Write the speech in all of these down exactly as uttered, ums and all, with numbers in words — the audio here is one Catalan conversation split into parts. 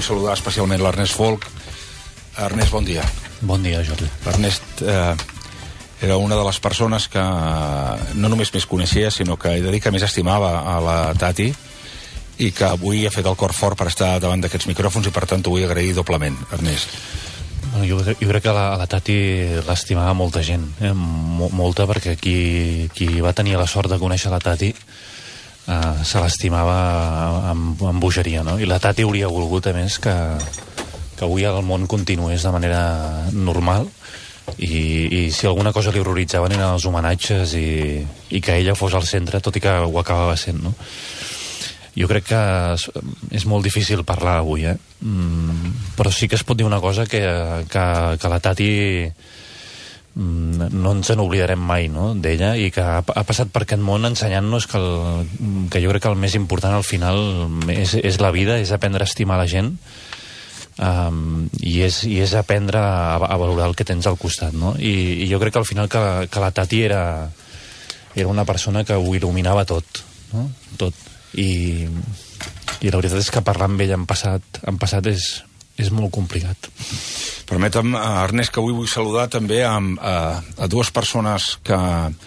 saludar especialment l'Ernest Folk. Ernest, bon dia. Bon dia, Jordi. L'Ernest eh, era una de les persones que no només més coneixia, sinó que he de dir que més estimava a la Tati, i que avui ha fet el cor fort per estar davant d'aquests micròfons, i per tant t'ho vull agrair doblement, Ernest. Bueno, jo, jo crec que la, la Tati l'estimava molta gent, eh? molta, perquè qui, qui va tenir la sort de conèixer la Tati eh, se l'estimava amb, amb bogeria, no? I la Tati hauria volgut, a més, que, que avui el món continués de manera normal, i, i si alguna cosa li horroritzaven eren els homenatges i, i que ella fos al centre, tot i que ho acabava sent, no? Jo crec que és molt difícil parlar avui, eh? Mm, però sí que es pot dir una cosa, que, que, que la Tati mm, no ens n'oblidarem mai, no?, d'ella, i que ha, ha passat per aquest món ensenyant-nos que, el, que jo crec que el més important al final és, és la vida, és aprendre a estimar la gent, um, i, és, i és aprendre a, a valorar el que tens al costat, no? I, i jo crec que al final que, que la Tati era, era una persona que ho il·luminava tot, no?, tot. I, i la veritat és que parlar amb ell en passat, en passat és, és molt complicat. Permetem, Ernest, que avui vull saludar també a, a, a dues persones que,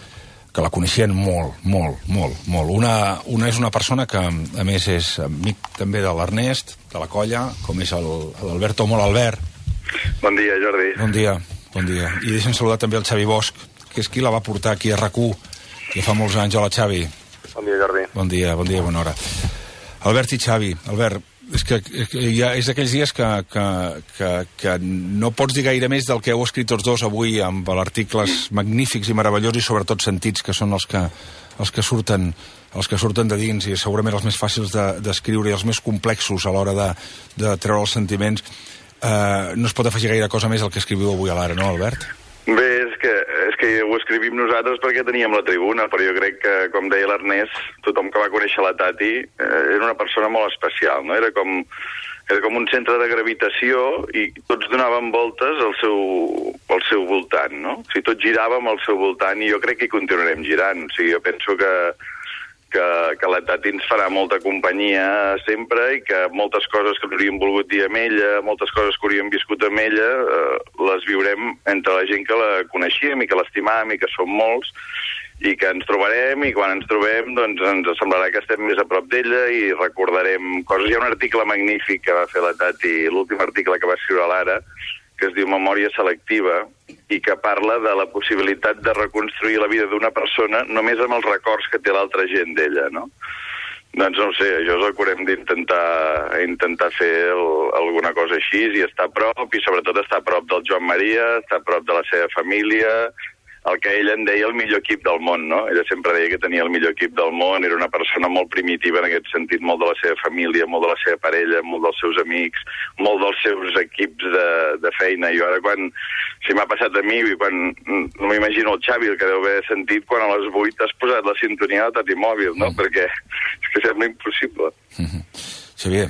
que la coneixien molt, molt, molt, molt. Una, una és una persona que, a més, és amic també de l'Ernest, de la colla, com és l'Alberto. Molt, Albert. Bon dia, Jordi. Bon dia, bon dia. I deixa'm saludar també el Xavi Bosch, que és qui la va portar aquí a RAC u, ja fa molts anys. Hola, Xavi. Bon dia, Jordi. Bon dia, bon dia, bona hora. Albert i Xavi. Albert, és que, que ja és d'aquells dies que, que, que, que no pots dir gaire més del que heu escrit tots dos avui, amb articles magnífics i meravellosos i sobretot sentits, que són els que, els que surten els que surten de dins, i segurament els més fàcils d'escriure, de, i els més complexos a l'hora de, de treure els sentiments. Eh, no es pot afegir gaire cosa més al que escriviu avui a l'Ara, no, Albert? Bé, és que, és que ho escrivim nosaltres perquè teníem la tribuna, però jo crec que, com deia l'Ernest, tothom que va conèixer la Tati eh, era una persona molt especial, no? Era com, era com un centre de gravitació i tots donaven voltes al seu, al seu voltant, no? O sigui, tots giràvem al seu voltant i jo crec que hi continuarem girant. O sigui, jo penso que Que, que la Tati ens farà molta companyia sempre, i que moltes coses que hauríem volgut dir amb ella, moltes coses que hauríem viscut amb ella, eh, les viurem entre la gent que la coneixíem i que l'estimàvem i que som molts, i que ens trobarem, i quan ens trobem doncs ens semblarà que estem més a prop d'ella i recordarem coses. Hi ha un article magnífic que va fer la Tati, l'últim article que va escriure a l'Ara, que es diu Memòria selectiva, i que parla de la possibilitat de reconstruir la vida d'una persona només amb els records que té l'altra gent d'ella, no? Doncs no ho sé, això és el que haurem d'intentar intentar fer el, alguna cosa així, i estar a prop, i sobretot estar a prop del Joan Maria, estar a prop de la seva família, el que ell en deia el millor equip del món, no? Ella sempre deia que tenia el millor equip del món, era una persona molt primitiva en aquest sentit, molt de la seva família, molt de la seva parella, molt dels seus amics, molt dels seus equips de, de feina. I ara quan, si m'ha passat a mi, i quan, no m'imagino el Xavi, el que deu haver sentit quan a les vuit has posat la sintonia de Tati Mòbil, no? Mm. Perquè és que sembla impossible. Mm-hmm. Xavier.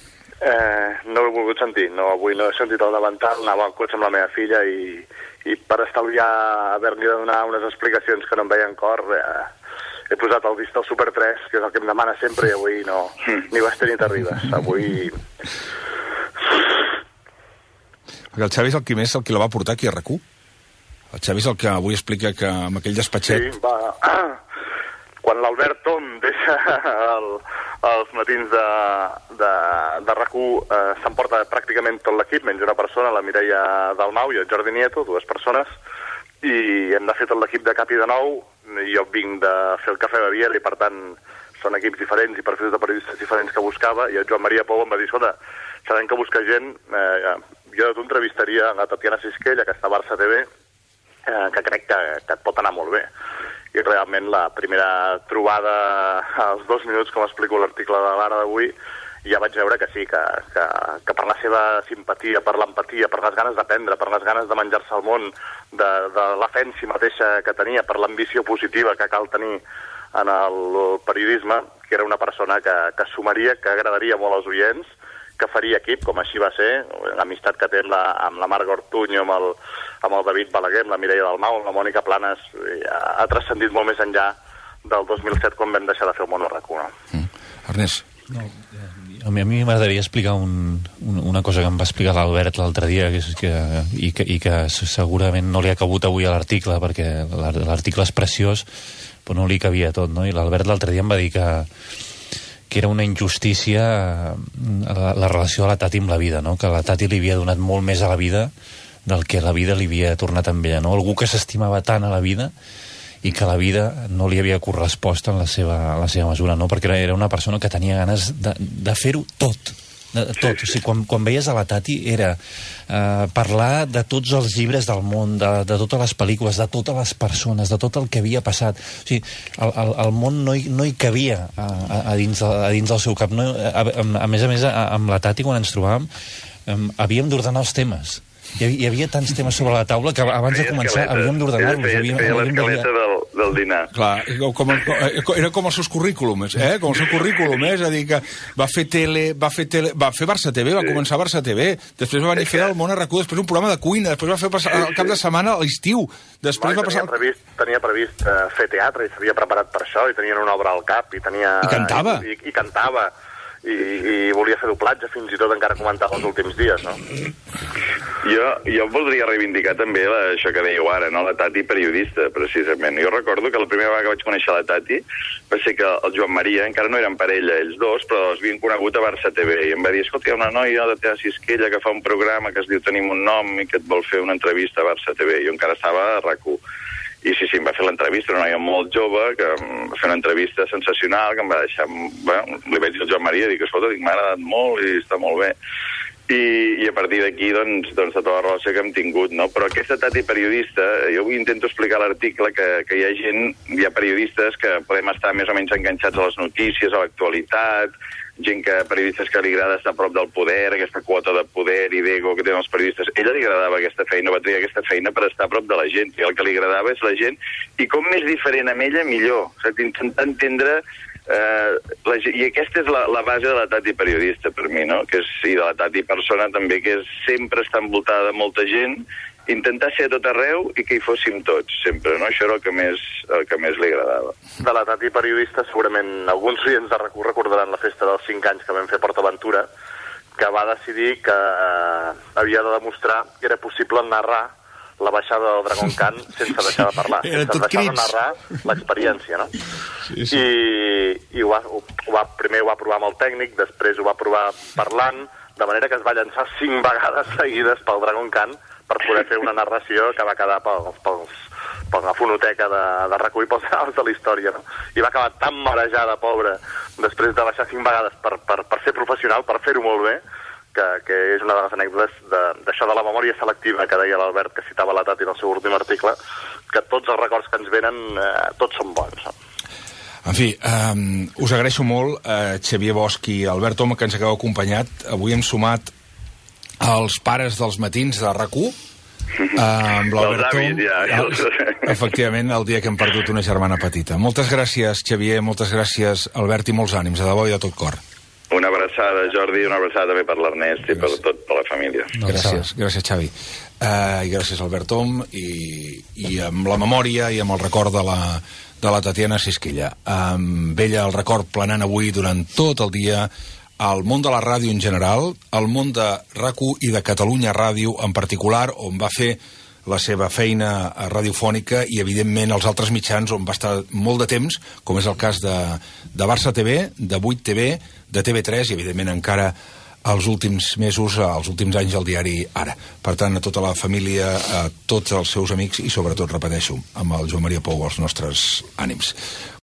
Eh, no ho he volgut sentir, no, avui no he sentit el davantal, anava al cotxe amb la meva filla i, i per estalviar haver-li de donar unes explicacions que no em veien cor, eh, he posat el disc del Super tres, que és el que em demana sempre, i avui no, ni vas tenir t'arribes, avui... Perquè el Xavi és el qui més, el qui la va portar aquí a RAC u. El Xavi és el que avui explica que amb aquell despatxet... Sí, va... Quan l'Alberto em deixa el, els matins de, de, de RAC u, eh, s'emporta pràcticament tot l'equip, menys una persona, la Mireia Dalmau i el Jordi Nieto, dues persones, i hem de fer tot l'equip de cap i de nou. Jo vinc de fer el Cafè Baviera i, per tant, són equips diferents i perfils de periodistes diferents que buscava, i el Joan Maria Pou em va dir, escolta, sabem que busca gent, eh, jo t'entrevistaria a la Tatiana Sisquella, que està a Barça T V, eh, que crec que, que et pot anar molt bé. I realment la primera trobada, als dos minuts, com explico l'article de l'Ara d'avui, ja vaig veure que sí, que, que, que per la seva simpatia, per l'empatia, per les ganes d'aprendre, per les ganes de menjar-se el món, de, de l'afensi mateixa que tenia, per l'ambició positiva que cal tenir en el periodisme, que era una persona que, que sumaria, que agradaria molt als oients, que faria equip, com així va ser, l'amistat que té amb la, amb la Marga Ortuño, amb el, amb el David Balaguer, amb la Mireia Dalmau, amb la Mònica Planes, ha, ha transcendit molt més enllà del dos mil set, quan vam deixar de fer el món a RAC u. No? Mm. Ernest? No, A mi, a mi m'agradaria explicar un, un, una cosa que em va explicar l'Albert l'altre dia que, és que, i, que, i que segurament no li ha cabut avui a l'article, perquè l'article és preciós, però no li cabia tot, no? I l'Albert l'altre dia em va dir que, que era una injustícia la, la relació de la Tati amb la vida, no? Que la Tati li havia donat molt més a la vida del que la vida li havia tornat amb ella, no? Algú que s'estimava tant a la vida i que la vida no li havia correspost en la seva, en la seva mesura, no? Perquè era una persona que tenia ganes de, de fer-ho tot, de, tot. O sigui, quan, quan veies a la Tati era eh, parlar de tots els llibres del món, de, de totes les pel·lícules, de totes les persones, de tot el que havia passat. O sigui, el, el, el món no hi, no hi cabia a, a, a, dins, a dins del seu cap. No? A, a, a més a més, a, amb la Tati, quan ens trobàvem, eh, havíem d'ordenar els temes. Hi havia, hi havia tants temes sobre la taula que abans de començar havíem d'ordenar-los. Feia, feia l'escaleta del, del dinar. Clar, com el, era com els seus currículums, eh? Com el seu currículum, eh? És a dir, que va fer tele, va fer tele, va fer Barça T V, va sí. començar Barça T V, després va venir a fer el Món a RAC u, després un programa de cuina, després va fer passar el cap de setmana a l'estiu, després va passar... Tenia previst, tenia previst uh, fer teatre i s'havia preparat per això, i tenien una obra al cap, i tenia... I cantava. I, i, i cantava. I, i volia fer doblatge, fins i tot encara comentava els últims dies, no? Jo, jo voldria reivindicar també la, això que dèieu ara, no? La Tati periodista, precisament. Jo recordo que la primera vegada que vaig conèixer la Tati va ser que el Joan Maria, encara no eren parella ells dos, però els havien conegut a Barça T V, i em va dir, escolta, hi ha una noia de Tea Sisquella que fa un programa que es diu Tenim un nom i que et vol fer una entrevista a Barça T V. Jo encara estava a RAC u. I sí, sí, em va fer l'entrevista, una noia molt jove, que em va fer una entrevista sensacional, que em va deixar... Bueno, li vaig dir al Joan Maria, dic, escolta, m'ha agradat molt i està molt bé. I, i a partir d'aquí, doncs, doncs, tota la relació que hem tingut, no? Però aquesta Tati periodista, jo avui intento explicar a l'article que, que hi ha gent, hi ha periodistes que podem estar més o menys enganxats a les notícies, a l'actualitat, gent que, periodistes que li agrada estar a prop del poder, aquesta quota de poder i d'ego que tenen els periodistes. Ella li agradava aquesta feina, va triar aquesta feina per estar a prop de la gent, i el que li agradava és la gent, i com més diferent amb ella, millor. O sigui, intentar entendre... Eh, la, I aquesta és la, la base de la Tati periodista, per mi, no? Que és, i de la Tati persona també, que és sempre estar envoltada de molta gent, intentar ser a tot arreu i que hi fóssim tots, sempre, no? Això era el que més, el que més li agradava. De la Tati periodista, segurament alguns clients de RAC u recordaran la festa dels cinc anys que vam fer a Port Aventura, que va decidir que eh, havia de demostrar que era possible narrar la baixada del Dragon Khan sense deixar de parlar, era sense deixar crits. de narrar l'experiència, no? Sí, sí. I, i ho va, ho, ho va, primer ho va provar amb el tècnic, després ho va provar parlant, de manera que es va llançar cinc vegades seguides pel Dragon Khan per poder fer una narració que va quedar pels, pels, per la fonoteca de, de RAC u i pels canals de la història, no? I va acabar tan marejada, pobra, després de baixar cinc vegades per, per, per ser professional, per fer-ho molt bé, que, que és una de les anècdotes d'això de, de la memòria selectiva que deia l'Albert, que citava la Tati en el seu últim article, que tots els records que ens venen, eh, tots són bons. No? En fi, um, us agraeixo molt, uh, Xavier Bosch i Albert Om, que ens hagueu acompanyat. Avui hem sumat els pares dels matins de RAC u, uh, amb l'Albert Om, ja. efectivament, el dia que hem perdut una germana petita. Moltes gràcies, Xavier, moltes gràcies, Albert, i molts ànims, de debò i de tot cor. Una abraçada, Jordi, una abraçada també per l'Ernest i per tot, per la família. Gràcies, gràcies, Xavi. Uh, I gràcies, Albert Om, i, i amb la memòria i amb el record de la, de la Tatiana Sisquella. Amb ella el record planant avui durant tot el dia al món de la ràdio en general, al món de RAC u i de Catalunya Ràdio en particular, on va fer la seva feina radiofònica i, evidentment, els altres mitjans on va estar molt de temps, com és el cas de, de Barça T V, de vuit T V, de T V tres i, evidentment, encara els últims mesos, els últims anys al diari Ara. Per tant, a tota la família, a tots els seus amics i, sobretot, repeteixo, amb el Joan Maria Pou, els nostres ànims.